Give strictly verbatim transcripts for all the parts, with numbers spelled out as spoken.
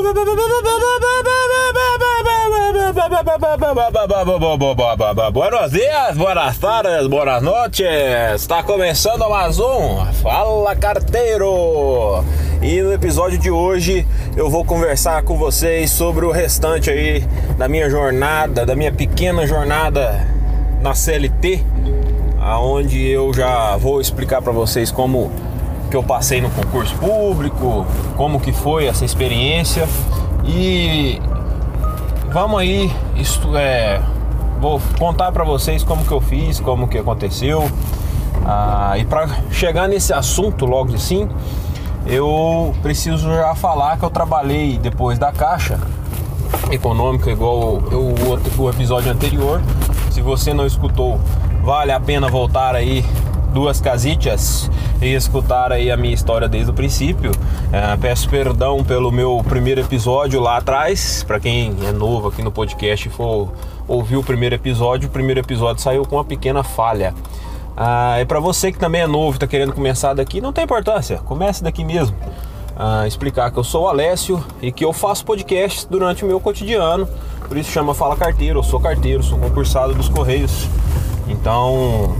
Buenos dias, buenas tardes, buenas noches. Está começando mais um Fala Carteiro. E no episódio de hoje eu vou conversar com vocês sobre o restante aí da minha jornada, da minha pequena jornada na C L T, aonde eu já vou explicar para vocês como que eu passei no concurso público, como que foi essa experiência e vamos aí, isto é, vou contar para vocês como que eu fiz, como que aconteceu. Ah, e para chegar nesse assunto logo de sim, eu preciso já falar que eu trabalhei depois da Caixa Econômica, igual eu, o, o episódio anterior. Se você não escutou, vale a pena voltar aí duas casitas e escutar aí a minha história desde o princípio. É, peço perdão pelo meu primeiro episódio lá atrás. Para quem é novo aqui no podcast e for ouvir o primeiro episódio, o primeiro episódio saiu com uma pequena falha. Ah, e para você que também é novo e está querendo começar daqui, não tem importância, comece daqui mesmo. Ah, explicar que eu sou o Alessio e que eu faço podcasts durante o meu cotidiano, por isso chama Fala Carteiro. Eu sou carteiro, sou concursado dos Correios. Então,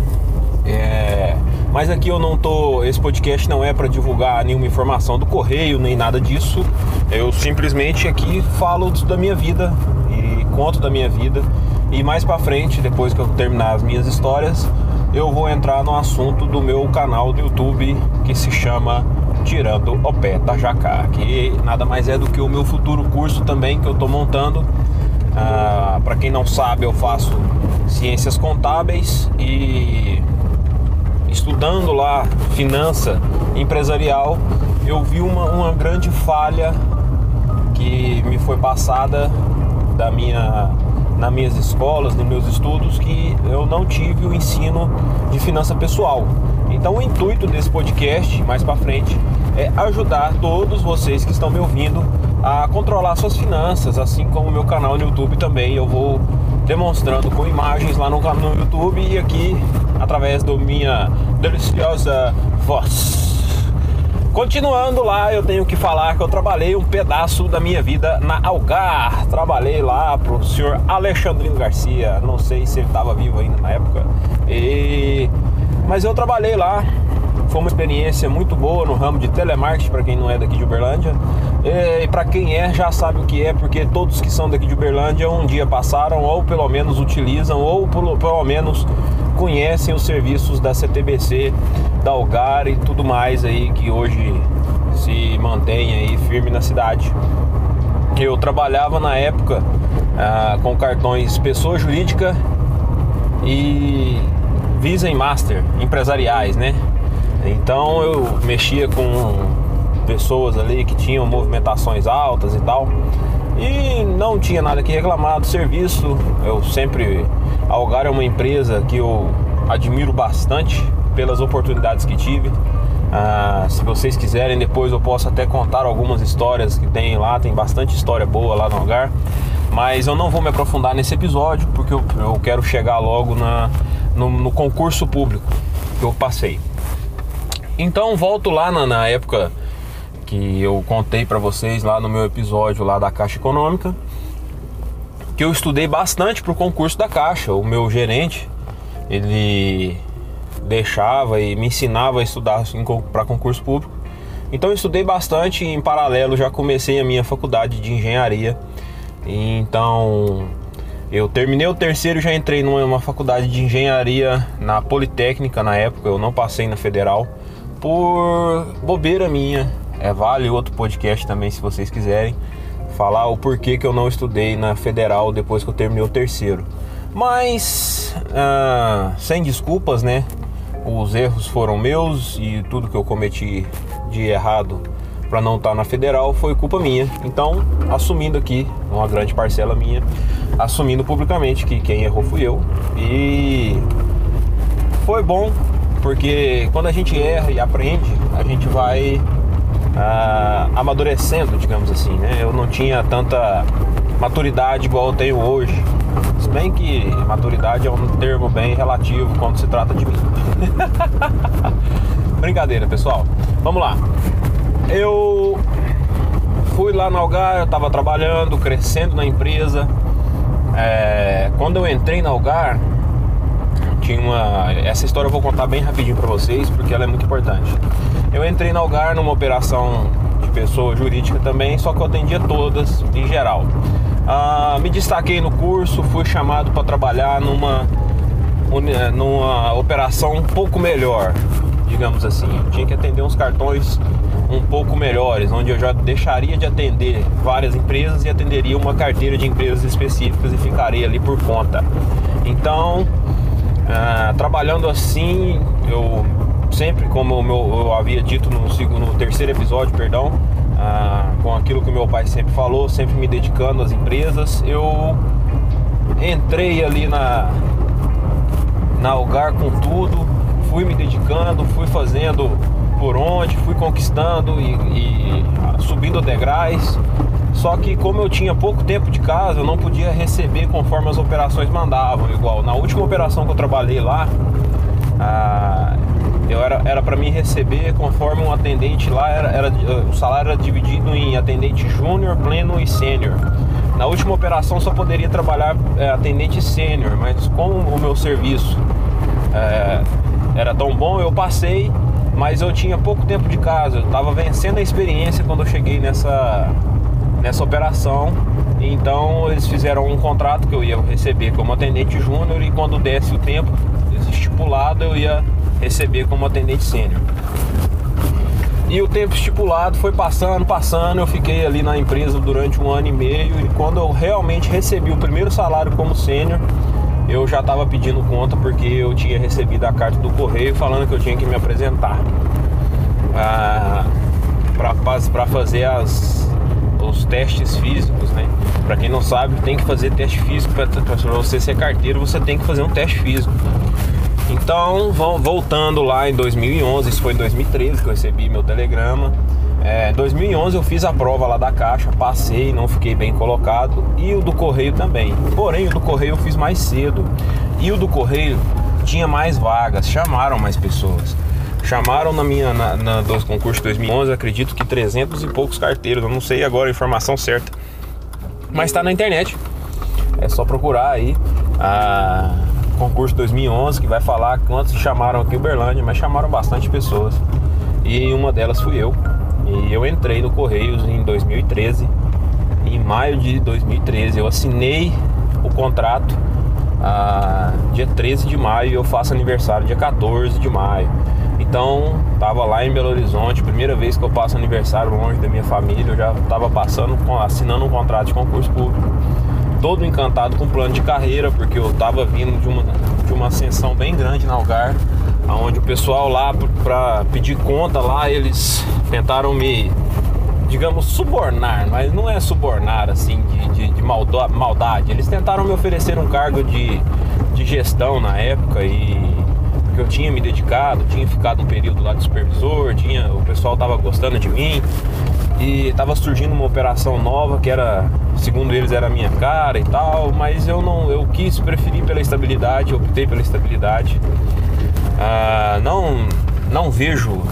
é... mas aqui eu não tô, esse podcast não é para divulgar nenhuma informação do Correio, nem nada disso. Eu simplesmente aqui falo da minha vida e conto da minha vida. E mais para frente, depois que eu terminar as minhas histórias, eu vou entrar no assunto do meu canal do YouTube, que se chama Tirando o Pé da Jaca, que nada mais é do que o meu futuro curso também que eu tô montando. Ah, para quem não sabe, eu faço ciências contábeis e estudando lá finança empresarial, eu vi uma, uma grande falha que me foi passada da minha, nas minhas escolas, nos meus estudos, que eu não tive o ensino de finança pessoal. Então o intuito desse podcast, mais para frente, é ajudar todos vocês que estão me ouvindo a controlar suas finanças, assim como o meu canal no YouTube também. Eu vou demonstrando com imagens lá no, no YouTube e aqui através da minha deliciosa voz. Continuando lá, eu tenho que falar que eu trabalhei um pedaço da minha vida na Algar. Trabalhei lá pro senhor Alexandrino Garcia, não sei se ele estava vivo ainda na época, e... mas eu trabalhei lá. Foi uma experiência muito boa no ramo de telemarketing, para quem não é daqui de Uberlândia. E para quem é, já sabe o que é, porque todos que são daqui de Uberlândia um dia passaram, ou pelo menos utilizam, ou pelo, pelo menos conhecem os serviços da C T B C, da Algar e tudo mais aí que hoje se mantém aí firme na cidade. Eu trabalhava na época ah, com cartões pessoa jurídica e Visa e Master empresariais, né? Então eu mexia com pessoas ali que tinham movimentações altas e tal, e não tinha nada que reclamar do serviço. Eu sempre... A Algar é uma empresa que eu admiro bastante pelas oportunidades que tive. Ah, se vocês quiserem, depois eu posso até contar algumas histórias que tem lá. Tem bastante história boa lá no Algar, mas eu não vou me aprofundar nesse episódio, porque eu, eu quero chegar logo na, no, no concurso público que eu passei. Então volto lá na, na época que eu contei pra vocês lá no meu episódio lá da Caixa Econômica, que eu estudei bastante pro concurso da Caixa. O meu gerente, ele deixava e me ensinava a estudar assim, para concurso público. Então eu estudei bastante e em paralelo já comecei a minha faculdade de engenharia. E então eu terminei o terceiro e já entrei numa faculdade de engenharia na Politécnica na época. Eu não passei na Federal por bobeira minha. É, vale outro podcast também se vocês quiserem falar o porquê que eu não estudei na Federal depois que eu terminei o terceiro. Mas ah, sem desculpas, né? Os erros foram meus e tudo que eu cometi de errado para não estar na Federal foi culpa minha. Então, assumindo aqui, uma grande parcela minha, assumindo publicamente que quem errou fui eu. E foi bom, porque quando a gente erra e aprende, a gente vai ah, amadurecendo, digamos assim, né? Eu não tinha tanta maturidade igual eu tenho hoje. Se bem que maturidade é um termo bem relativo quando se trata de mim. Brincadeira, pessoal. Vamos lá. Eu fui lá na Algar, eu estava trabalhando, crescendo na empresa. É, quando eu entrei na Algar, tinha uma... Essa história eu vou contar bem rapidinho para vocês, porque ela é muito importante. Eu entrei na Algar numa operação de pessoa jurídica também, só que eu atendia todas em geral. Ah, me destaquei no curso, fui chamado para trabalhar numa, numa operação um pouco melhor, digamos assim. Eu tinha que atender uns cartões um pouco melhores, onde eu já deixaria de atender várias empresas e atenderia uma carteira de empresas específicas e ficaria ali por conta. Então, ah, trabalhando assim, eu sempre, como eu, meu, eu havia dito no, segundo, no terceiro episódio, perdão, ah, com aquilo que o meu pai sempre falou, sempre me dedicando às empresas, eu entrei ali na, na Algar com tudo, fui me dedicando, fui fazendo por onde, fui conquistando e, e subindo degraus. Só que como eu tinha pouco tempo de casa, eu não podia receber conforme as operações mandavam. Igual na última operação que eu trabalhei lá, ah, eu era era para mim receber conforme um atendente lá, era, era, o salário era dividido em atendente júnior, pleno e sênior. Na última operação só poderia trabalhar é, atendente sênior, mas como o meu serviço é, era tão bom, eu passei. Mas eu tinha pouco tempo de casa, eu estava vencendo a experiência quando eu cheguei nessa, nessa operação. Então eles fizeram um contrato que eu ia receber como atendente júnior e quando desse o tempo estipulado eu ia receber como atendente sênior. E o tempo estipulado foi passando, passando, eu fiquei ali na empresa durante um ano e meio e quando eu realmente recebi o primeiro salário como sênior, eu já estava pedindo conta porque eu tinha recebido a carta do correio falando que eu tinha que me apresentar ah, para fazer as, os testes físicos, né? Para quem não sabe, tem que fazer teste físico. Para você ser carteiro, você tem que fazer um teste físico. Então, voltando lá em dois mil e onze, isso foi em dois mil e treze que eu recebi meu telegrama. Em é, dois mil e onze eu fiz a prova lá da Caixa, passei, não fiquei bem colocado. E o do Correio também. Porém, o do Correio eu fiz mais cedo. E o do Correio tinha mais vagas, chamaram mais pessoas. Chamaram na minha, na, na, dos concursos de dois mil e onze, acredito que trezentos e poucos carteiros. Eu não sei agora a informação certa, mas tá na internet. É só procurar aí a concurso dois mil e onze, que vai falar quantos chamaram aqui em Uberlândia, mas chamaram bastante pessoas. E uma delas fui eu. E eu entrei no Correios em dois mil e treze. Em maio de dois mil e treze eu assinei o contrato ah, dia treze de maio e eu faço aniversário dia quatorze de maio. Então tava lá em Belo Horizonte, primeira vez que eu passo aniversário longe da minha família. Eu já tava passando, assinando um contrato de concurso público, todo encantado com o plano de carreira, porque eu tava vindo de uma, de uma ascensão bem grande na Algar, onde o pessoal lá, para pedir conta lá, eles tentaram me, digamos, subornar, mas não é subornar assim de, de, de maldade. Eles tentaram me oferecer um cargo de, de gestão na época, e porque eu tinha me dedicado, tinha ficado um período lá de supervisor, tinha, o pessoal tava gostando de mim e tava surgindo uma operação nova que era, segundo eles, era a minha cara e tal, mas eu não, eu quis, preferi pela estabilidade, optei pela estabilidade. Ah, não, não vejo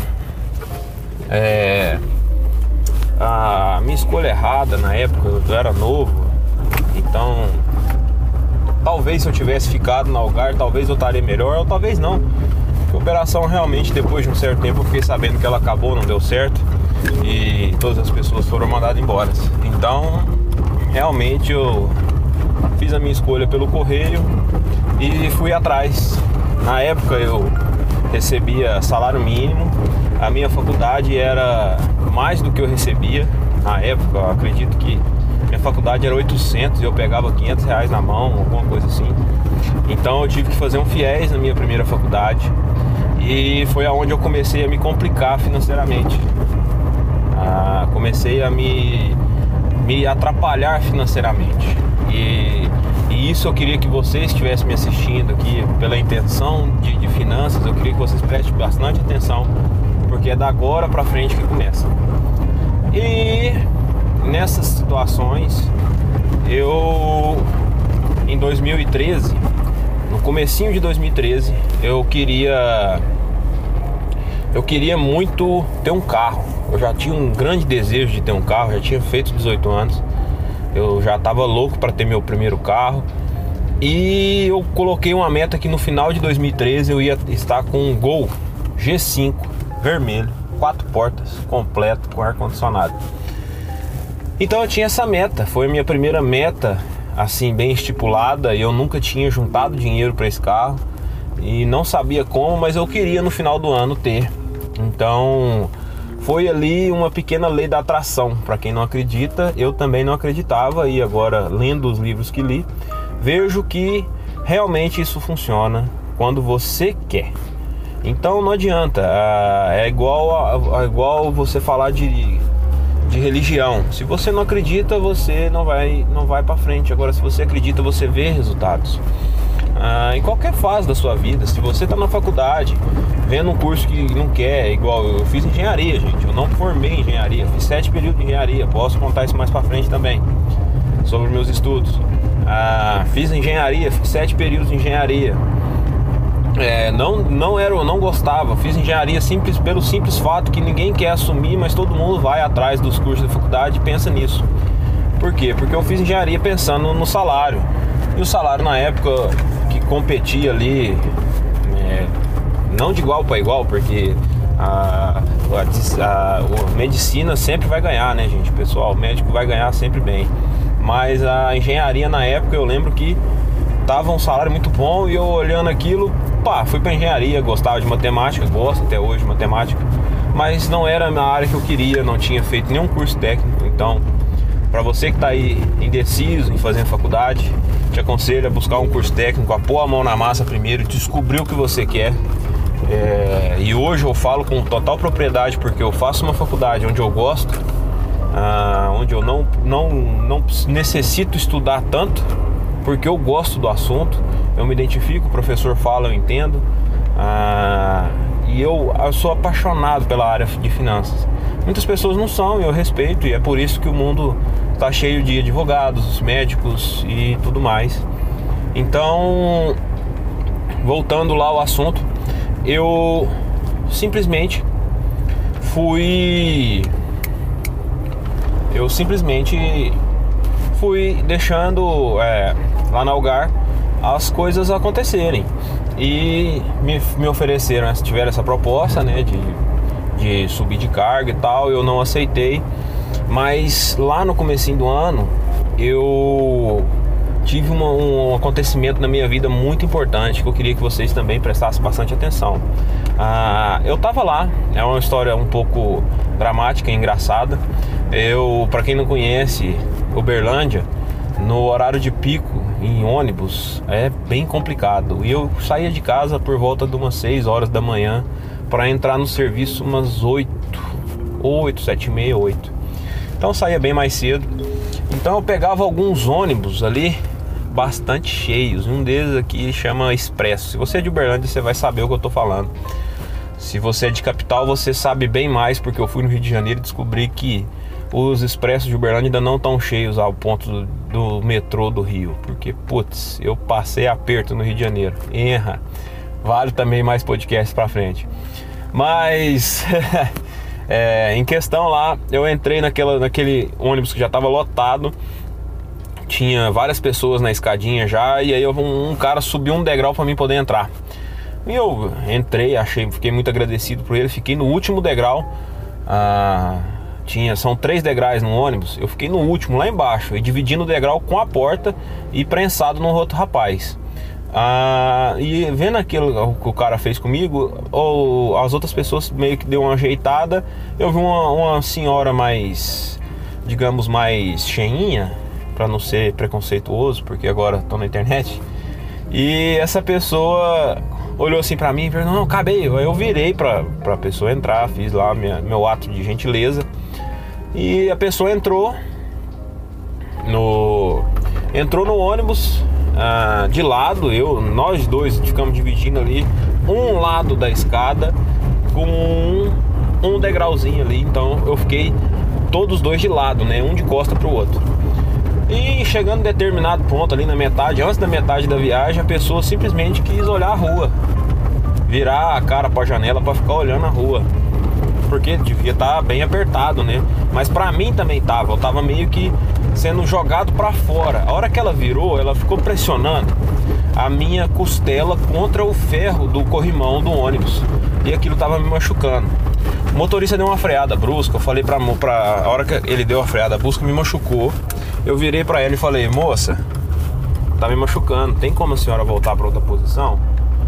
é, a minha escolha errada na época. Eu era novo, então talvez se eu tivesse ficado na Algar, talvez eu estaria melhor, ou talvez não. A operação realmente, depois de um certo tempo, eu fiquei sabendo que ela acabou, não deu certo, e todas as pessoas foram mandadas embora. Então realmente eu fiz a minha escolha pelo Correio e fui atrás. Na época eu recebia salário mínimo, a minha faculdade era mais do que eu recebia. Na época, eu acredito que minha faculdade era oitocentos e eu pegava quinhentos reais na mão, alguma coisa assim. Então eu tive que fazer um FIES na minha primeira faculdade, e foi aonde eu comecei a me complicar financeiramente. Ah, comecei a me, me atrapalhar financeiramente. E E isso eu queria que vocês estivessem me assistindo aqui pela intenção de, de finanças. Eu queria que vocês prestem bastante atenção, porque é da agora pra frente que começa. E nessas situações, eu em dois mil e treze, no comecinho de dois mil e treze, eu queria eu queria muito ter um carro. eu já tinha um grande desejo de ter um carro, já tinha feito dezoito anos. Eu já estava louco para ter meu primeiro carro. E eu coloquei uma meta que no final de dois mil e treze eu ia estar com um Gol G cinco vermelho, quatro portas, completo, com ar-condicionado. Então eu tinha essa meta, foi a minha primeira meta, assim, bem estipulada. E eu nunca tinha juntado dinheiro para esse carro e não sabia como, mas eu queria no final do ano ter. Então foi ali uma pequena lei da atração. Para quem não acredita, eu também não acreditava, e agora, lendo os livros que li, vejo que realmente isso funciona quando você quer. Então não adianta, é igual, a, é igual você falar de, de religião. Se você não acredita, você não vai, não vai para frente. Agora, se você acredita, você vê resultados. Ah, em qualquer fase da sua vida. Se você está na faculdade, vendo um curso que não quer, igual eu fiz engenharia, gente. Eu não formei em engenharia, fiz sete períodos de engenharia. Posso contar isso mais para frente também, sobre meus estudos. Ah, fiz engenharia, fiz sete períodos de engenharia. É, não, não era, não gostava. Fiz engenharia simples, pelo simples fato que ninguém quer assumir, mas todo mundo vai atrás dos cursos da faculdade e pensa nisso. Por quê? Porque eu fiz engenharia pensando no salário. E o salário na época que competia ali, é, não de igual para igual, porque a, a, a, a medicina sempre vai ganhar, né, gente? Pessoal, o médico vai ganhar sempre bem. Mas a engenharia na época, eu lembro que tava um salário muito bom, e eu olhando aquilo, pá, fui pra engenharia. Gostava de matemática, gosto até hoje de matemática, mas não era na área que eu queria, não tinha feito nenhum curso técnico. Então, para você que tá aí indeciso em fazer faculdade, te aconselho a buscar um curso técnico, a pôr a mão na massa primeiro, descobrir o que você quer. É, e hoje eu falo com total propriedade, porque eu faço uma faculdade onde eu gosto, ah, onde eu não, não, não necessito estudar tanto, porque eu gosto do assunto, eu me identifico, o professor fala, eu entendo, ah, e eu, eu sou apaixonado pela área de finanças. Muitas pessoas não são, e eu respeito, e é por isso que o mundo está cheio de advogados, médicos e tudo mais. Então, voltando lá ao assunto, eu simplesmente fui... Eu simplesmente fui deixando é, lá na Algar as coisas acontecerem. E me, me ofereceram, tiveram essa proposta, né, de, de subir de carga e tal. Eu não aceitei. Mas lá no comecinho do ano, eu tive uma, um acontecimento na minha vida muito importante, que eu queria que vocês também prestassem bastante atenção. Ah, eu tava lá, é uma história um pouco dramática e engraçada. Eu, para quem não conhece Uberlândia, no horário de pico em ônibus é bem complicado. E eu saía de casa por volta de umas seis horas da manhã para entrar no serviço umas oito, oito, sete e meia, oito. Então eu saía bem mais cedo. Então eu pegava alguns ônibus ali bastante cheios. Um deles aqui chama Expresso. Se você é de Uberlândia, você vai saber o que eu tô falando. Se você é de capital, você sabe bem mais, porque eu fui no Rio de Janeiro e descobri que os expressos de Uberlândia ainda não estão cheios ao ponto do, do metrô do Rio. Porque, putz, eu passei aperto no Rio de Janeiro. Erra. Vale também mais podcasts pra frente. Mas é, em questão lá, eu entrei naquela, naquele ônibus que já estava lotado. Tinha várias pessoas na escadinha já. E aí um, um cara subiu um degrau para mim poder entrar. E eu entrei, achei, fiquei muito agradecido por ele. Fiquei no último degrau. Ah, tinha, são três degraus no ônibus. Eu fiquei no último, lá embaixo, e dividindo o degrau com a porta e prensado no outro rapaz. Ah, e vendo aquilo que o cara fez comigo, ou as outras pessoas meio que deu uma ajeitada. Eu vi uma, uma senhora mais, digamos, mais cheinha, para não ser preconceituoso, porque agora estou na internet. E essa pessoa olhou assim pra mim e falou: não, acabei. Aí eu virei pra, pra pessoa entrar, fiz lá minha, meu ato de gentileza. E a pessoa entrou no, entrou no ônibus ah, de lado. Eu, nós dois ficamos dividindo ali um lado da escada com um, um degrauzinho ali. Então eu fiquei todos dois de lado, né? Um de costa pro outro. E chegando em determinado ponto ali na metade, antes da metade da viagem, a pessoa simplesmente quis olhar a rua, virar a cara pra janela pra ficar olhando a rua. porque devia estar bem apertado, né? Mas pra mim também tava, eu tava meio que sendo jogado pra fora. A hora que ela virou, ela ficou pressionando a minha costela contra o ferro do corrimão do ônibus, e aquilo tava me machucando. O motorista deu uma freada brusca, eu falei pra, pra a hora que ele deu a freada brusca, me machucou. Eu virei pra ela e falei: moça, tá me machucando, tem como a senhora voltar pra outra posição?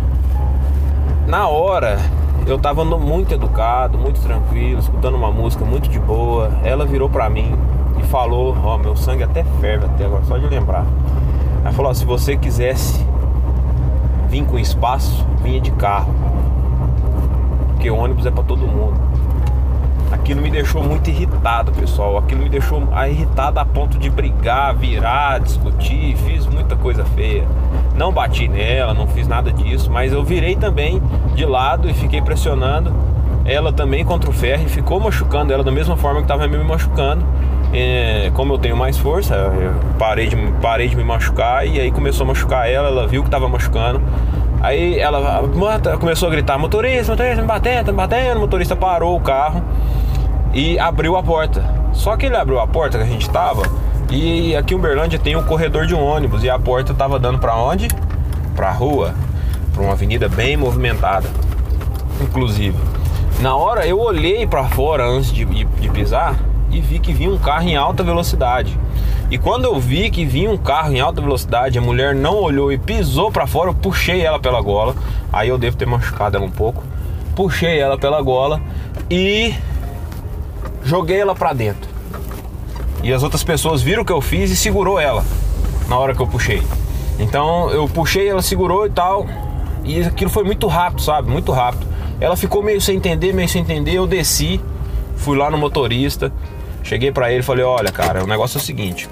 Na hora, eu tava muito educado, muito tranquilo, escutando uma música muito de boa. Ela virou pra mim e falou: ó, meu sangue até ferve até agora, só de lembrar. Ela falou: ó, se você quisesse vir com espaço, vinha de carro, porque o ônibus é pra todo mundo. Aquilo me deixou muito irritado, pessoal. Aquilo me deixou irritado a ponto de brigar, virar, discutir. Fiz muita coisa feia. Não bati nela, não fiz nada disso, mas eu virei também de lado e fiquei pressionando ela também contra o ferro, e ficou machucando ela da mesma forma que estava me machucando. É, como eu tenho mais força, eu parei de, parei de me machucar, e aí começou a machucar ela. Ela viu que estava machucando. Aí ela começou a gritar: motorista, motorista, me batendo, tá me batendo. O motorista parou o carro e abriu a porta. Só que ele abriu a porta que a gente tava, e aqui em Uberlândia tem um corredor de ônibus, e a porta tava dando pra onde? Pra rua, pra uma avenida bem movimentada. Inclusive, na hora eu olhei pra fora antes de, de, de pisar, e vi que vinha um carro em alta velocidade. E quando eu vi que vinha um carro em alta velocidade, a mulher não olhou e pisou pra fora, eu puxei ela pela gola. Aí eu devo ter machucado ela um pouco. Puxei ela pela gola e joguei ela pra dentro. E as outras pessoas viram o que eu fiz e segurou ela na hora que eu puxei. Então eu puxei, ela segurou e tal. E aquilo foi muito rápido, sabe? Muito rápido. Ela ficou meio sem entender, meio sem entender. Eu desci, fui lá no motorista, cheguei pra ele e falei: olha, cara, o negócio é o seguinte.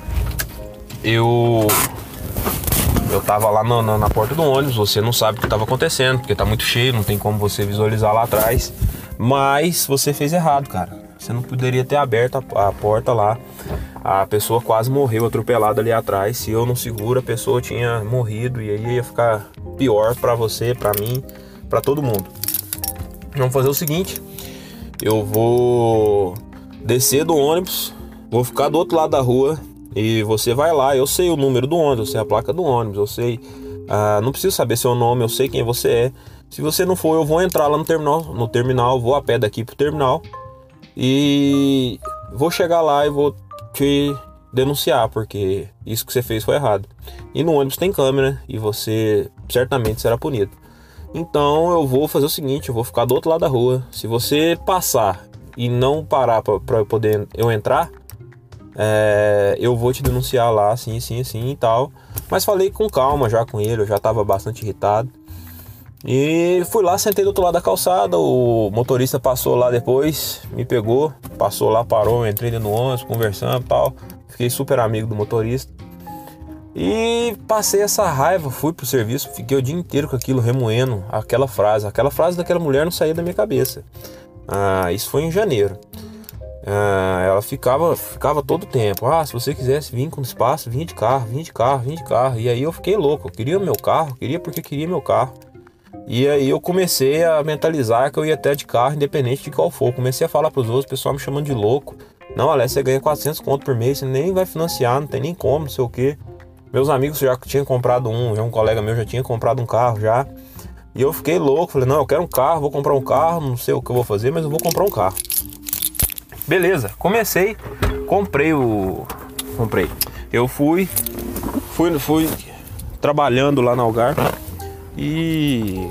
Eu Eu tava lá na, na, na porta do ônibus. Você não sabe o que estava acontecendo, porque tá muito cheio, não tem como você visualizar lá atrás. Mas você fez errado, cara. Você não poderia ter aberto a, a porta lá. A pessoa quase morreu atropelada ali atrás. Se eu não seguro, a pessoa tinha morrido, e aí ia ficar pior pra você, pra mim, pra todo mundo. Vamos fazer o seguinte: eu vou descer do ônibus, vou ficar do outro lado da rua, e você vai lá. Eu sei o número do ônibus, eu sei a placa do ônibus, eu sei, ah, não preciso saber seu nome, eu sei quem você é. Se você não for, eu vou entrar lá no terminal, no terminal, vou a pé daqui pro terminal e vou chegar lá e vou te denunciar, porque isso que você fez foi errado. E no ônibus tem câmera e você certamente será punido. Então eu vou fazer o seguinte: eu vou ficar do outro lado da rua. Se você passar e não parar para poder eu entrar, é, eu vou te denunciar lá, assim, assim, assim e tal. Mas falei com calma já com ele, eu já estava bastante irritado. E fui lá, sentei do outro lado da calçada. O motorista passou lá depois, me pegou, passou lá, parou, eu entrei dentro do ônibus, conversando e tal. Fiquei super amigo do motorista. E passei essa raiva, fui pro serviço, fiquei o dia inteiro com aquilo, remoendo aquela frase. Aquela frase daquela mulher não saía da minha cabeça. Ah, isso foi em janeiro. Ah, ela ficava, ficava todo o tempo: ah, se você quisesse vir com espaço, vinha de carro, vinha de carro, vinha de carro. E aí eu fiquei louco, eu queria meu carro, queria porque queria meu carro. E aí eu comecei a mentalizar que eu ia até de carro, independente de qual for. Comecei a falar pros outros, o pessoal me chamando de louco. Não, Alex, você ganha quatrocentos conto por mês, você nem vai financiar, não tem nem como, não sei o que. Meus amigos já tinham comprado um, já um colega meu já tinha comprado um carro já. E eu fiquei louco, falei: não, eu quero um carro, vou comprar um carro, não sei o que eu vou fazer, mas eu vou comprar um carro. Beleza, comecei, comprei o... Comprei. Eu fui, fui, fui trabalhando lá na Algar e...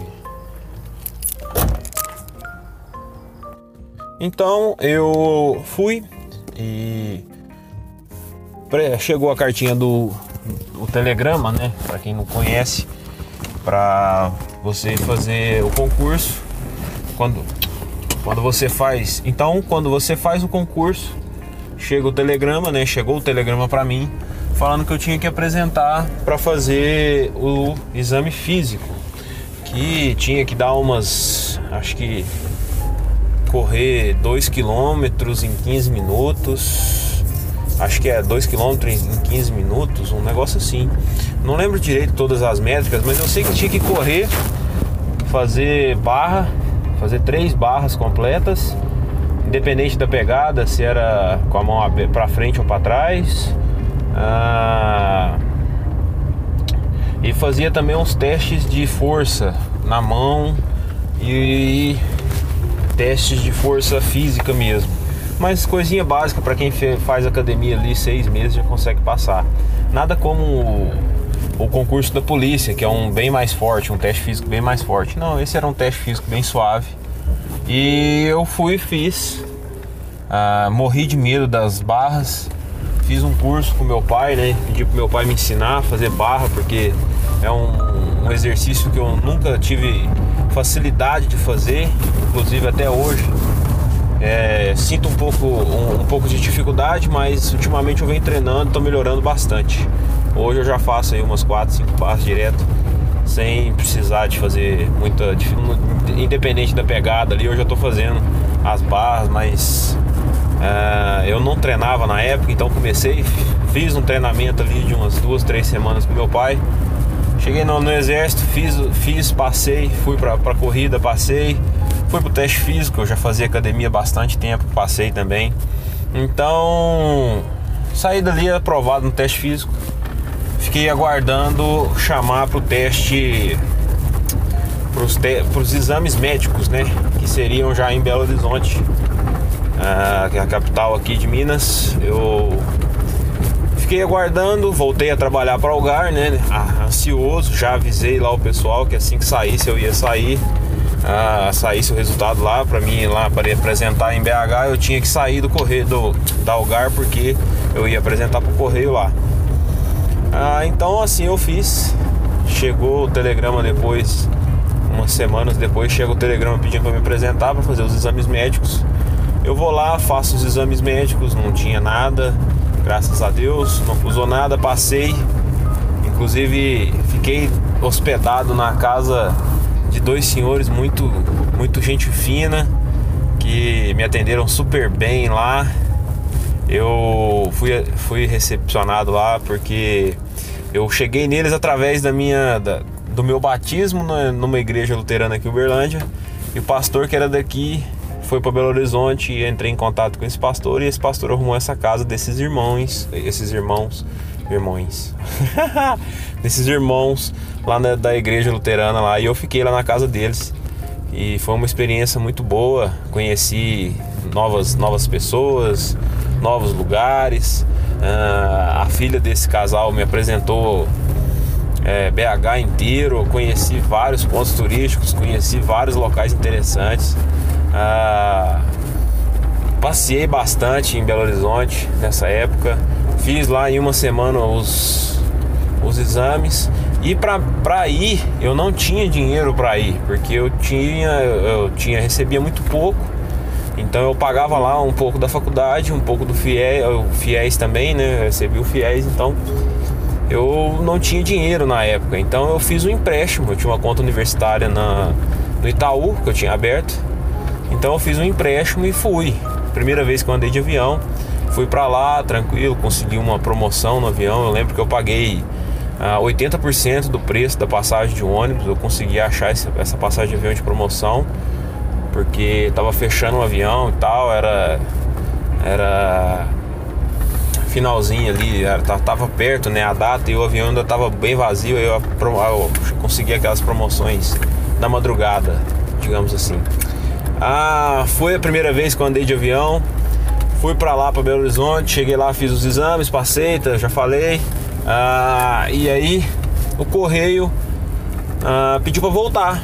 Então eu fui e... Chegou a cartinha do o telegrama, né? Pra quem não conhece, pra você fazer o concurso. Quando, quando você faz... Então, quando você faz o concurso, chega o telegrama, né? Chegou o telegrama pra mim, falando que eu tinha que apresentar pra fazer o exame físico. Que tinha que dar umas... Acho que... correr dois quilômetros em quinze minutos. Acho que é dois quilômetros em quinze minutos, um negócio assim. Não lembro direito todas as métricas, mas eu sei que tinha que correr, fazer barra, fazer três barras completas independente da pegada, se era com a mão para frente ou para trás. Ah, e fazia também uns testes de força na mão e testes de força física mesmo, mas coisinha básica para quem faz academia ali seis meses já consegue passar. Nada como o, o concurso da polícia, que é um bem mais forte, um teste físico bem mais forte. Não, esse era um teste físico bem suave. E eu fui e fiz. Ah, morri de medo das barras. Fiz um curso com meu pai, né? Pedi pro meu pai me ensinar a fazer barra, porque é um, um exercício que eu nunca tive facilidade de fazer, inclusive até hoje. É, sinto um pouco, um, um pouco de dificuldade, mas ultimamente eu venho treinando, tô melhorando bastante. Hoje eu já faço aí umas quatro, cinco barras direto, sem precisar de fazer muita, independente da pegada ali. Hoje eu tô fazendo as barras, mas Uh, eu não treinava na época, então comecei, fiz um treinamento ali de umas duas, três semanas com meu pai. Cheguei no, no exército, fiz, fiz, passei, fui pra, pra corrida, passei. Fui pro teste físico, eu já fazia academia há bastante tempo, passei também. Então, saí dali aprovado no teste físico. Fiquei aguardando chamar pro teste, pros, te, pros exames médicos, né? Que seriam já em Belo Horizonte, Uh, que é a capital aqui de Minas. Eu fiquei aguardando, voltei a trabalhar para o Algar, né? Ah, ansioso, já avisei lá o pessoal que assim que saísse eu ia sair. Uh, saísse o resultado lá para mim, lá para apresentar em B H, eu tinha que sair do correio do, da Algar, porque eu ia apresentar para o correio lá. Uh, então assim eu fiz. Chegou o telegrama depois, umas semanas depois, chega o telegrama pedindo para me apresentar para fazer os exames médicos. Eu vou lá, faço os exames médicos, não tinha nada, graças a Deus, não acusou nada, passei. Inclusive fiquei hospedado na casa de dois senhores muito, muito gente fina, que me atenderam super bem lá. Eu fui, fui recepcionado lá porque eu cheguei neles através da minha, da, do meu batismo na, numa igreja luterana aqui em Uberlândia. E o pastor, que era daqui, foi para Belo Horizonte, e entrei em contato com esse pastor, e esse pastor arrumou essa casa desses irmãos, esses irmãos, irmãos, desses irmãos lá na, da igreja luterana lá, e eu fiquei lá na casa deles, e foi uma experiência muito boa. Conheci novas, novas pessoas, novos lugares. Uh, a filha desse casal me apresentou é, B H inteiro, eu conheci vários pontos turísticos, conheci vários locais interessantes. Ah, passei bastante em Belo Horizonte nessa época. Fiz lá em uma semana os, os exames. E pra, pra ir, eu não tinha dinheiro pra ir, porque eu tinha, eu tinha, recebia muito pouco. Então eu pagava lá um pouco da faculdade, um pouco do fiéis, fiéis também, né? Eu recebi o fiéis, então eu não tinha dinheiro na época. Então eu fiz um empréstimo. Eu tinha uma conta universitária na, no Itaú, que eu tinha aberto. Então eu fiz um empréstimo e fui. Primeira vez que eu andei de avião, fui pra lá, tranquilo, consegui uma promoção no avião. Eu lembro que eu paguei ah, oitenta por cento do preço da passagem de ônibus. Eu consegui achar essa, essa passagem de avião de promoção, porque tava fechando o avião e tal. Era Era finalzinho ali, era, tava perto, né, a data, e o avião ainda tava bem vazio. Aí eu, eu consegui aquelas promoções da madrugada, digamos assim. Ah, foi a primeira vez que eu andei de avião. Fui pra lá, pra Belo Horizonte. Cheguei lá, fiz os exames, passei, já falei. Ah, e aí o correio ah, pediu pra voltar.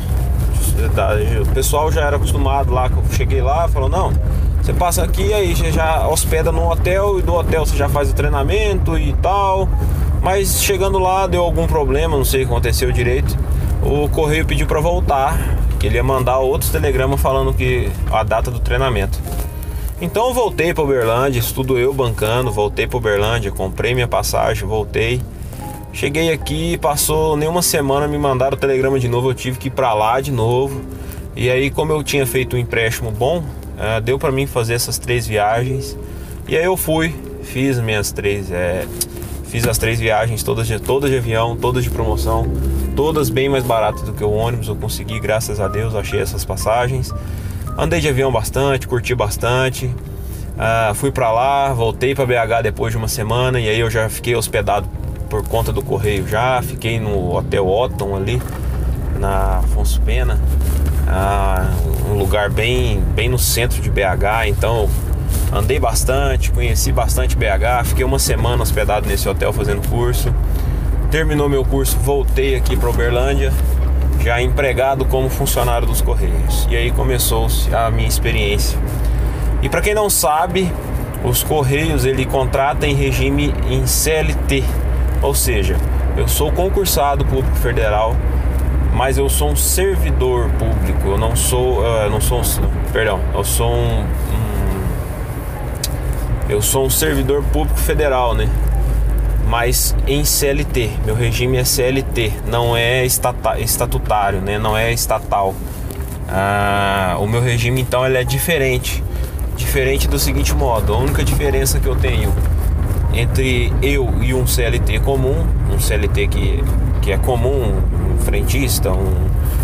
O pessoal já era acostumado lá, que eu cheguei lá, falou: não, você passa aqui, aí você já hospeda no hotel, e do hotel você já faz o treinamento e tal. Mas chegando lá deu algum problema, não sei o que aconteceu direito. O correio pediu pra voltar, que ele ia mandar outros telegramas falando que a data do treinamento. Então eu voltei para Uberlândia, isso tudo eu bancando. Voltei para Uberlândia, comprei minha passagem, voltei. Cheguei aqui, passou nem uma semana, me mandaram o telegrama de novo. Eu tive que ir para lá de novo. E aí, como eu tinha feito um empréstimo bom, uh, deu para mim fazer essas três viagens. E aí eu fui, fiz minhas três, é, fiz as três viagens, todas de, todas de avião, todas de promoção, todas bem mais baratas do que o ônibus. Eu consegui, graças a Deus, achei essas passagens. Andei de avião bastante, curti bastante. uh, Fui pra lá, voltei pra B H depois de uma semana. E aí eu já fiquei hospedado por conta do correio já. Fiquei no Hotel Otton ali na Afonso Pena, uh, um lugar bem, bem no centro de B H. Então andei bastante, conheci bastante B H. Fiquei uma semana hospedado nesse hotel fazendo curso. Terminou meu curso, voltei aqui para Uberlândia, já empregado como funcionário dos Correios. E aí começou-se a minha experiência. E para quem não sabe, os Correios ele contrata em regime em C L T. Ou seja, eu sou concursado público federal, mas eu sou um servidor público. Eu não sou, uh, não sou, um, perdão, eu sou um, um, eu sou um servidor público federal, né? Mas em C L T, meu regime é C L T, não é estata, estatutário, né? Não é estatal. Ah, o meu regime então ele é diferente, diferente do seguinte modo: a única diferença que eu tenho entre eu e um C L T comum, um C L T que, que é comum, um frentista, um,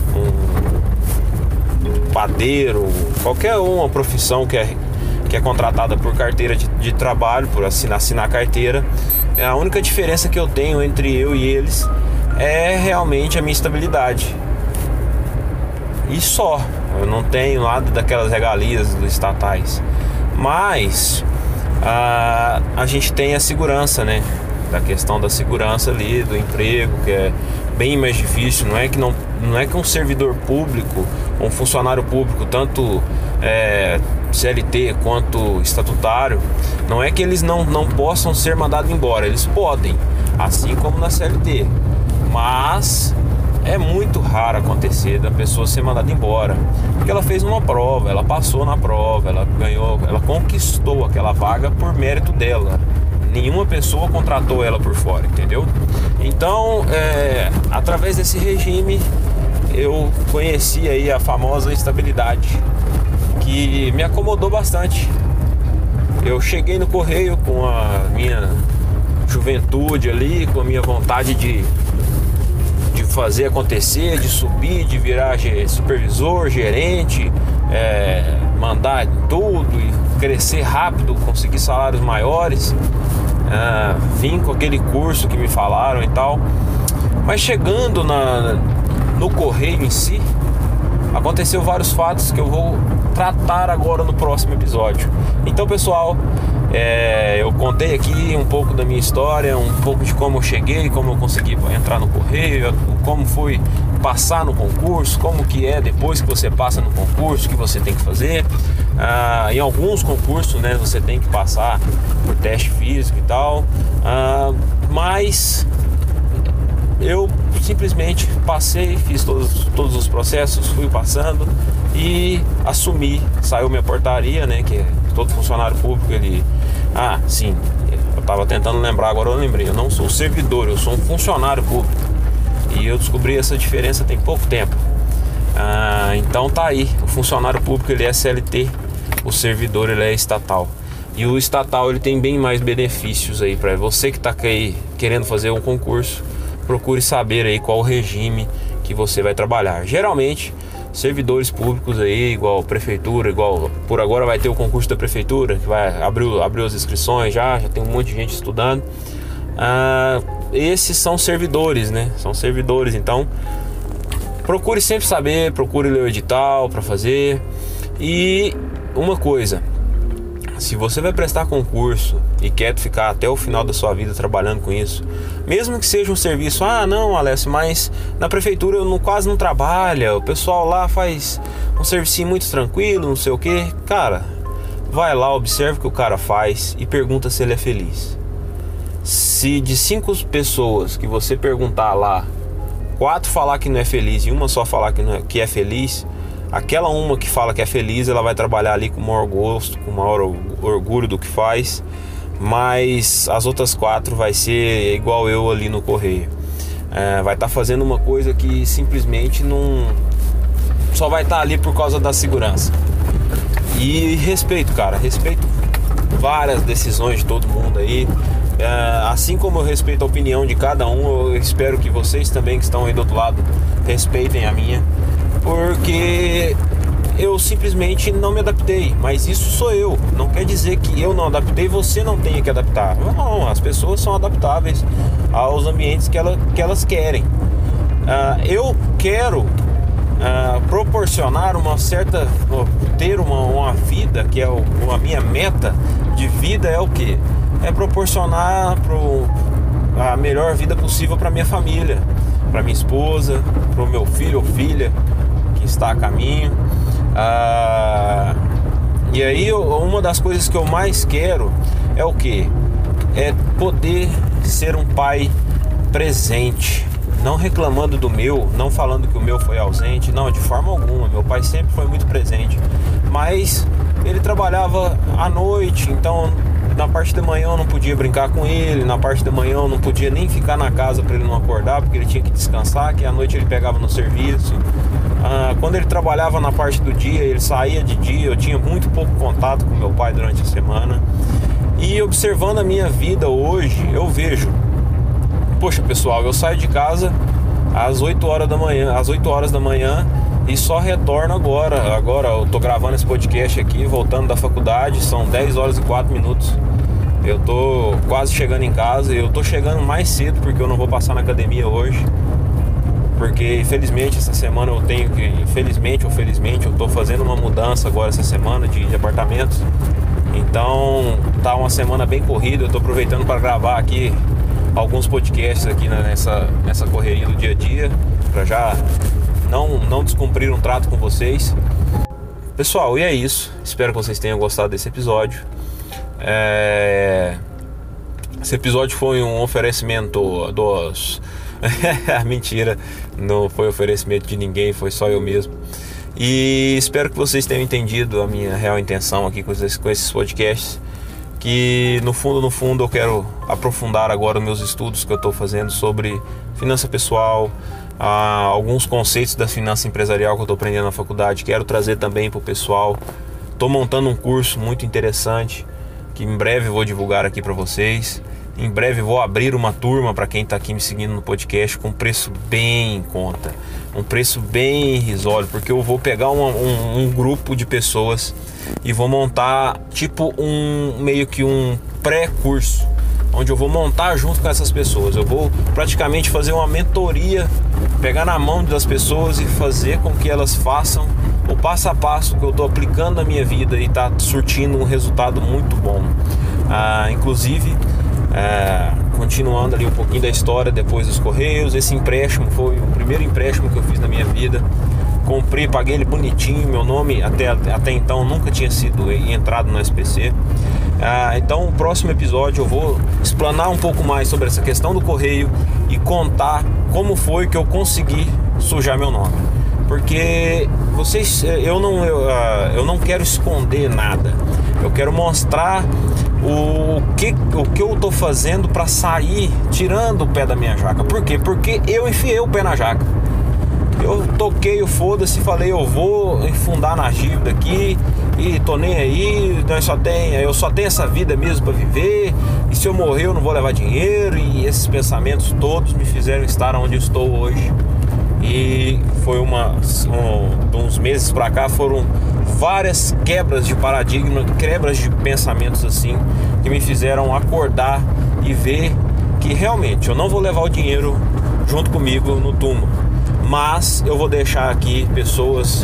um padeiro, qualquer uma profissão que é, que é contratada por carteira de, de trabalho, por assinar, assinar a carteira. A única diferença que eu tenho entre eu e eles é realmente a minha estabilidade. E só. Eu não tenho nada daquelas regalias dos estatais. Mas a, a gente tem a segurança, né? Da questão da segurança ali, do emprego, que é bem mais difícil. Não é que, não, não é que um servidor público, um funcionário público, tanto é, C L T quanto estatutário, não é que eles não, não possam ser mandados embora. Eles podem, assim como na C L T. Mas é muito raro acontecer da pessoa ser mandada embora, porque ela fez uma prova, ela passou na prova, ela ganhou, ela conquistou aquela vaga por mérito dela. Nenhuma pessoa contratou ela por fora, entendeu? Então, é, através desse regime, eu conheci aí a famosa estabilidade, que me acomodou bastante. Eu cheguei no correio com a minha juventude ali, com a minha vontade de, de fazer acontecer, de subir, de virar supervisor, gerente, é, mandar tudo e crescer rápido, conseguir salários maiores. É, vim com aquele curso que me falaram e tal. Mas chegando na, no correio em si, aconteceu vários fatos que eu vou tratar agora no próximo episódio. Então, pessoal, é, eu contei aqui um pouco da minha história, um pouco de como eu cheguei, como eu consegui entrar no correio, como foi passar no concurso, como que é depois que você passa no concurso, o que você tem que fazer. Ah, em alguns concursos, né, você tem que passar por teste físico e tal, ah, mas eu simplesmente passei, fiz todos, todos os processos, fui passando e assumi. Saiu minha portaria, né, que todo funcionário público ele... Ah, sim, eu tava tentando lembrar, agora eu lembrei. Eu não sou servidor, eu sou um funcionário público. E eu descobri essa diferença tem pouco tempo. Ah, então tá aí, o funcionário público ele é C L T, o servidor ele é estatal. E o estatal ele tem bem mais benefícios aí para você que tá aí querendo fazer um concurso. Procure saber aí qual o regime que você vai trabalhar. Geralmente, servidores públicos aí, igual prefeitura, igual por agora vai ter o concurso da prefeitura, que vai abrir, abrir as inscrições já, já tem um monte de gente estudando. Ah, esses são servidores, né? São servidores, então procure sempre saber, procure ler o edital para fazer. E uma coisa, se você vai prestar concurso e quer ficar até o final da sua vida trabalhando com isso, mesmo que seja um serviço, ah não, Alessio, mas na prefeitura eu não, quase não trabalho, o pessoal lá faz um serviço muito tranquilo, não sei o que, cara, vai lá, observa o que o cara faz e pergunta se ele é feliz. Se de cinco pessoas que você perguntar lá, quatro falar que não é feliz e uma só falar que, não é, que é feliz, aquela uma que fala que é feliz, ela vai trabalhar ali com o maior gosto, com o maior orgulho do que faz. Mas as outras quatro vai ser igual eu ali no correio. É, vai estar tá fazendo uma coisa que simplesmente não... Só vai estar tá ali por causa da segurança. E respeito, cara, respeito várias decisões de todo mundo aí. É, assim como eu respeito a opinião de cada um, eu espero que vocês também que estão aí do outro lado respeitem a minha. Porque eu simplesmente não me adaptei. Mas isso sou eu. Não quer dizer que eu não adaptei, você não tenha que adaptar. Não, as pessoas são adaptáveis aos ambientes que, ela, que elas querem. Uh, eu quero uh, proporcionar uma certa... ter uma, uma vida, que é o, a minha meta de vida é o quê? É proporcionar pro, a melhor vida possível para minha família, para minha esposa, para o meu filho ou filha que está a caminho. Ah, e aí eu, uma das coisas que eu mais quero é o quê? É poder ser um pai presente, não reclamando do meu, não falando que o meu foi ausente, não, de forma alguma. Meu pai sempre foi muito presente, mas ele trabalhava à noite, então na parte da manhã eu não podia brincar com ele, na parte da manhã eu não podia nem ficar na casa para ele não acordar, porque ele tinha que descansar, que à noite ele pegava no serviço. Ah, quando ele trabalhava na parte do dia, ele saía de dia, eu tinha muito pouco contato com meu pai durante a semana. E observando a minha vida hoje, eu vejo, poxa pessoal, eu saio de casa às oito horas da manhã, às oito horas da manhã e só retorno agora. Agora eu tô gravando esse podcast aqui, voltando da faculdade, são dez horas e quatro minutos. Eu tô quase chegando em casa. Eu tô chegando mais cedo porque eu não vou passar na academia hoje, porque infelizmente essa semana eu tenho que, infelizmente ou felizmente, eu tô fazendo uma mudança agora essa semana de, de apartamentos. Então tá uma semana bem corrida. Eu tô aproveitando para gravar aqui alguns podcasts aqui nessa, nessa correria do dia a dia, para já não, não descumprir um trato com vocês. Pessoal, e é isso. Espero que vocês tenham gostado desse episódio. É... Esse episódio foi um oferecimento dos... Mentira, não foi oferecimento de ninguém, foi só eu mesmo. E espero que vocês tenham entendido a minha real intenção aqui com esses, com esses podcasts. Que no fundo, no fundo eu quero aprofundar agora os meus estudos que eu estou fazendo sobre finança pessoal, ah, alguns conceitos da finança empresarial que eu estou aprendendo na faculdade. Quero trazer também para o pessoal. Estou montando um curso muito interessante que em breve vou divulgar aqui para vocês. Em breve vou abrir uma turma para quem está aqui me seguindo no podcast com preço bem em conta, um preço bem irrisório, porque eu vou pegar uma, um, um grupo de pessoas e vou montar tipo um meio que um pré-curso, onde eu vou montar junto com essas pessoas. Eu vou praticamente fazer uma mentoria, pegar na mão das pessoas e fazer com que elas façam o passo a passo que eu estou aplicando na minha vida e está surtindo um resultado muito bom. Ah, inclusive É, continuando ali um pouquinho da história depois dos Correios, esse empréstimo foi o primeiro empréstimo que eu fiz na minha vida. Comprei, paguei ele bonitinho, meu nome até, até então nunca tinha sido entrado no S P C. Ah, então o próximo episódio eu vou explanar um pouco mais sobre essa questão do correio e contar como foi que eu consegui sujar meu nome. Porque vocês, eu não, eu, eu não quero esconder nada. Eu quero mostrar o que, o que eu tô fazendo para sair tirando o pé da minha jaca. Por quê? Porque eu enfiei o pé na jaca. Eu toquei o foda-se e falei, eu vou enfundar na dívida aqui e tô nem aí, nós só tem, eu só tenho essa vida mesmo para viver, e se eu morrer eu não vou levar dinheiro. E esses pensamentos todos me fizeram estar onde eu estou hoje. E foi uma, um, uns meses pra cá foram várias quebras de paradigma, quebras de pensamentos assim, que me fizeram acordar e ver que realmente eu não vou levar o dinheiro junto comigo no túmulo, mas eu vou deixar aqui pessoas,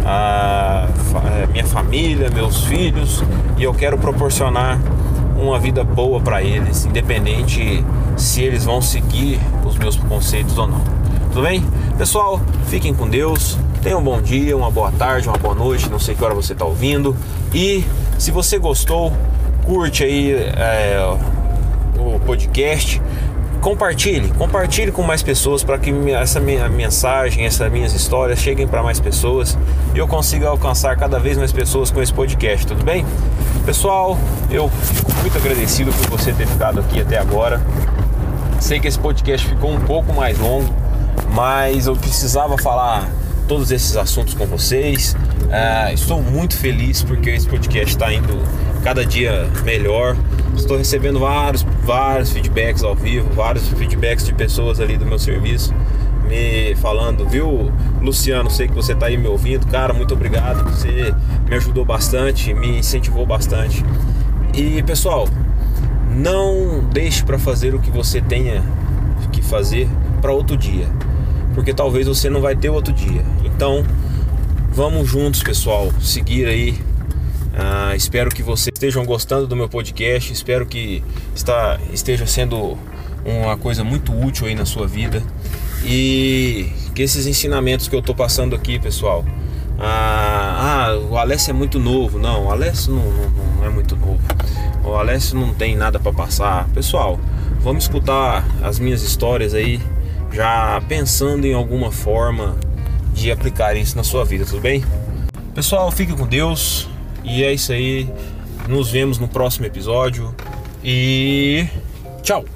a, a minha família, meus filhos, e eu quero proporcionar uma vida boa para eles, independente se eles vão seguir os meus conceitos ou não. Tudo bem? Pessoal, fiquem com Deus. Tenham um bom dia, uma boa tarde, uma boa noite. Não sei que hora você está ouvindo. E se você gostou, curte aí é, o podcast. Compartilhe, compartilhe com mais pessoas para que essa minha mensagem, essas minhas histórias cheguem para mais pessoas e eu consiga alcançar cada vez mais pessoas com esse podcast, tudo bem? Pessoal, eu fico muito agradecido por você ter ficado aqui até agora. Sei que esse podcast ficou um pouco mais longo, mas eu precisava falar todos esses assuntos com vocês. Uh, estou muito feliz porque esse podcast está indo cada dia melhor. Estou recebendo vários, vários feedbacks ao vivo, vários feedbacks de pessoas ali do meu serviço me falando, viu, Luciano, sei que você tá aí me ouvindo, cara, muito obrigado, você me ajudou bastante, me incentivou bastante. E pessoal, não deixe para fazer o que você tenha que fazer para outro dia, porque talvez você não vai ter outro dia. Então vamos juntos, pessoal, seguir aí. Ah, espero que vocês estejam gostando do meu podcast, espero que está, esteja sendo uma coisa muito útil aí na sua vida, e que esses ensinamentos que eu estou passando aqui, pessoal, ah, ah, o Alessio é muito novo. Não, o Alessio não, não, não é muito novo, o Alessio não tem nada para passar. Pessoal, vamos escutar as minhas histórias aí, já pensando em alguma forma de aplicar isso na sua vida, tudo bem? Pessoal, fique com Deus. E é isso aí, nos vemos no próximo episódio e tchau!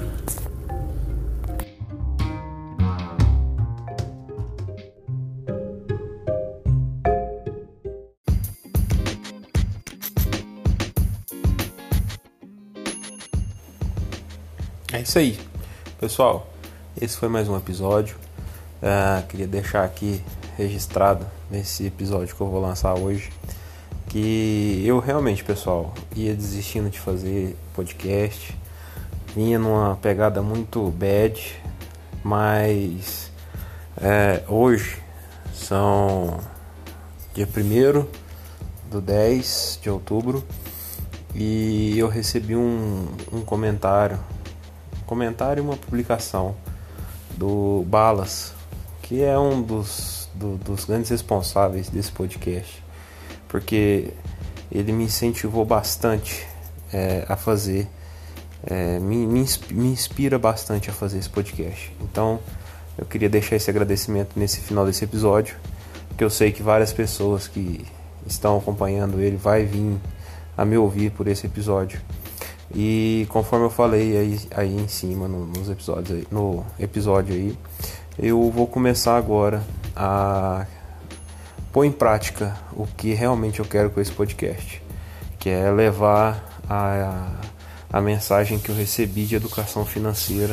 É isso aí, pessoal, esse foi mais um episódio. uh, Queria deixar aqui registrado nesse episódio que eu vou lançar hoje que eu realmente, pessoal, ia desistindo de fazer podcast, vinha numa pegada muito bad, mas é, hoje são dia primeiro do dez de outubro e eu recebi um, um comentário, um comentário e uma publicação do Balas, que é um dos, do, dos grandes responsáveis desse podcast, porque ele me incentivou bastante é, a fazer, é, me, me, me inspira bastante a fazer esse podcast. Então eu queria deixar esse agradecimento nesse final desse episódio, porque eu sei que várias pessoas que estão acompanhando ele vai vir a me ouvir por esse episódio. E conforme eu falei aí, aí em cima no, nos episódios aí, no episódio aí, eu vou começar agora a pôr em prática o que realmente eu quero com esse podcast, que é levar a, a mensagem que eu recebi de educação financeira,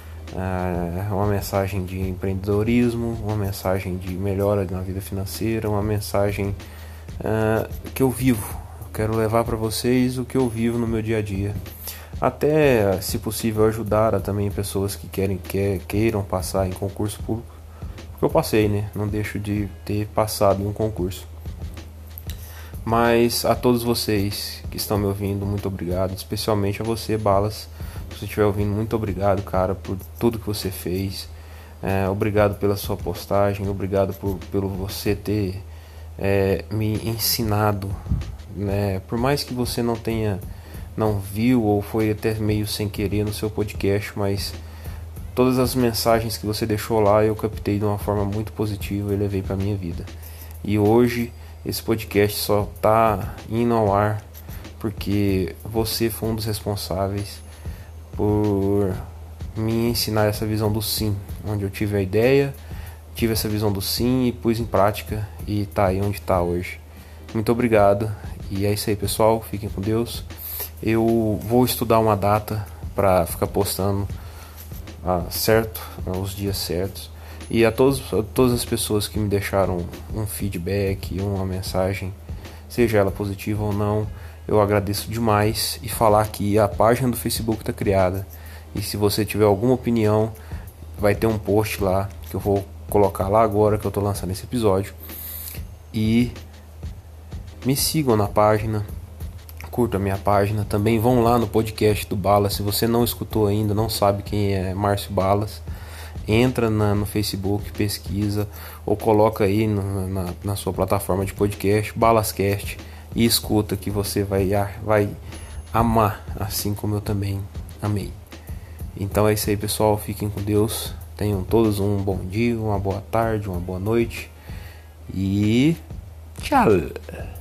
é, uma mensagem de empreendedorismo, uma mensagem de melhora na vida financeira, uma mensagem é, que eu vivo. Eu quero levar para vocês o que eu vivo no meu dia a dia, até, se possível, ajudar a, também pessoas que querem que, queiram passar em concurso público. Porque eu passei, né? Não deixo de ter passado em um concurso. Mas a todos vocês que estão me ouvindo, muito obrigado. Especialmente a você, Balas. Se você estiver ouvindo, muito obrigado, cara, por tudo que você fez. É, obrigado pela sua postagem. Obrigado por pelo você ter é, me ensinado, né? Por mais que você não tenha, não viu ou foi até meio sem querer no seu podcast, mas todas as mensagens que você deixou lá eu captei de uma forma muito positiva e levei para minha vida. E hoje esse podcast só está indo ao ar porque você foi um dos responsáveis por me ensinar essa visão do sim, onde eu tive a ideia, tive essa visão do sim e pus em prática e tá aí onde tá hoje. Muito obrigado. E é isso aí, pessoal, fiquem com Deus. Eu vou estudar uma data para ficar postando Ah, certo, os dias certos. E a, todos, a todas as pessoas que me deixaram um feedback, uma mensagem, seja ela positiva ou não, eu agradeço demais. E falar que a página do Facebook está criada, e se você tiver alguma opinião, vai ter um post lá que eu vou colocar lá agora que eu estou lançando esse episódio. E me sigam na página, curtam a minha página, também vão lá no podcast do Balas. Se você não escutou ainda, não sabe quem é Márcio Balas, entra na, no Facebook, pesquisa ou coloca aí no, na, na sua plataforma de podcast Balascast e escuta, que você vai, vai amar, assim como eu também amei. Então é isso aí, pessoal, fiquem com Deus, tenham todos um bom dia, uma boa tarde, uma boa noite e tchau!